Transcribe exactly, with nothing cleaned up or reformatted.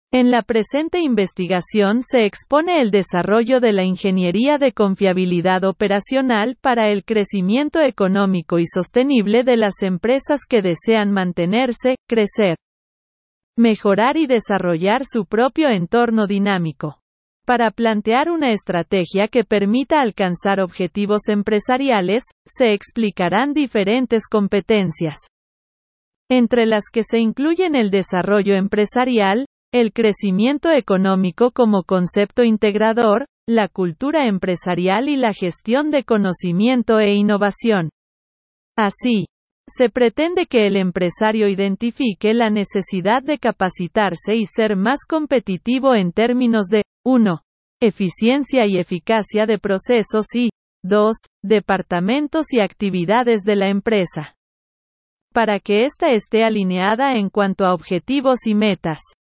En la presente investigación se expone el desarrollo de la ingeniería de confiabilidad operacional para el crecimiento económico y sostenible de las empresas que desean mantenerse, crecer, mejorar y desarrollar su propio entorno dinámico. Para plantear una estrategia que permita alcanzar objetivos empresariales, se explicarán diferentes competencias, entre las que se incluyen el desarrollo empresarial, el crecimiento económico como concepto integrador, la cultura empresarial y la gestión de conocimiento e innovación. Así, se pretende que el empresario identifique la necesidad de capacitarse y ser más competitivo en términos de uno Eficiencia y eficacia de procesos y dos Departamentos y actividades de la empresa, para que ésta esté alineada en cuanto a objetivos y metas.